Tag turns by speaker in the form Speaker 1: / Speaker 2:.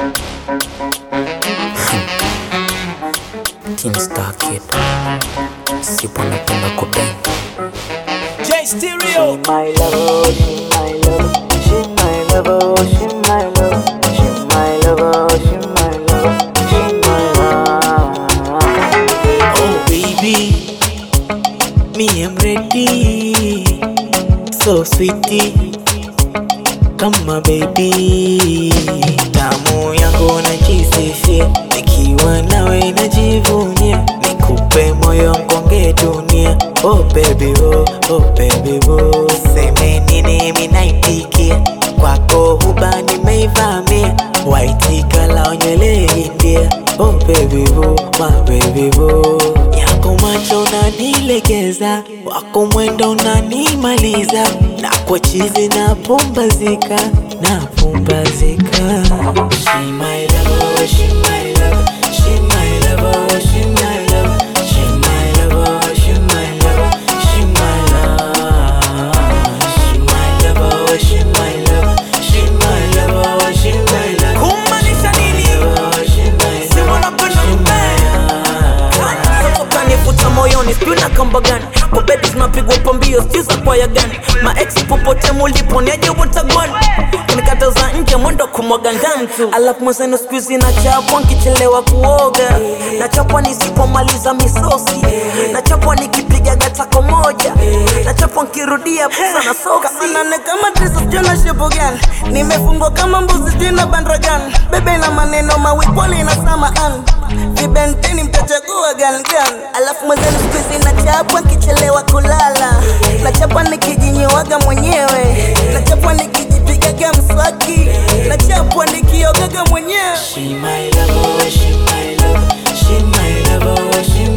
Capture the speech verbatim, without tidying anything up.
Speaker 1: King Star Kid, sipo napenda kubang. J Stereo.
Speaker 2: She my lover, she my lover, she my lover, she my lover, she my lover, she my lover, she my lover.
Speaker 1: Oh baby, me am ready, so sweetie, kama baby. Damu yangu najisifia, nikiwa nawe najivunia, nikupe moyo nkonge dunia. Oh baby oh, oh baby oh, seme nini minaitikia, kwako huba nimeivamia, waitika la nywele India. Oh baby oh, my baby oh, yako macho unanilegeza, wako mwendo unanimaliza, na kwa chizi napumbazika, napumbazika. She my lover, she my lover, she my lover, she my lover, she my lover, she my lover, she my lover, she my lover, she my lover, she my lover, she my lover. Kumaanisha nini? Sema napenda mbaya. Sasa kanivuta moyoni, sijui na kamba gani, kwa bedi zinapigwa pambio, sijui za kwaya gani. Ma ex popote mulipo niaje utagwani, kinikataza nje mwendo kumwaga ndani tu. Alafu mwenzenu siku hizi nachapwa nikichelewa kuoga, nachapwa nisipomaliza misosi, nachapwa nikipiga gatako moja, nachapwa nikirudia pesa na soksi.
Speaker 3: Kama nane kama dress sijui na shepo gani, nimefungwa kama mbuzi sijui na bandra gani. Bebe na maneno mawipoli na samaan, vibenteni mtachagua gani gani. Alafu mwenzenu siku hizi nachapwa nikichelewa kulala, nachapwa nikijinyoaga mwenyewe, nachapwa nikijipigaga mswaki, nachapwa nikiogaga mwenyewe.
Speaker 1: She my lover, she my lover, she my lover, she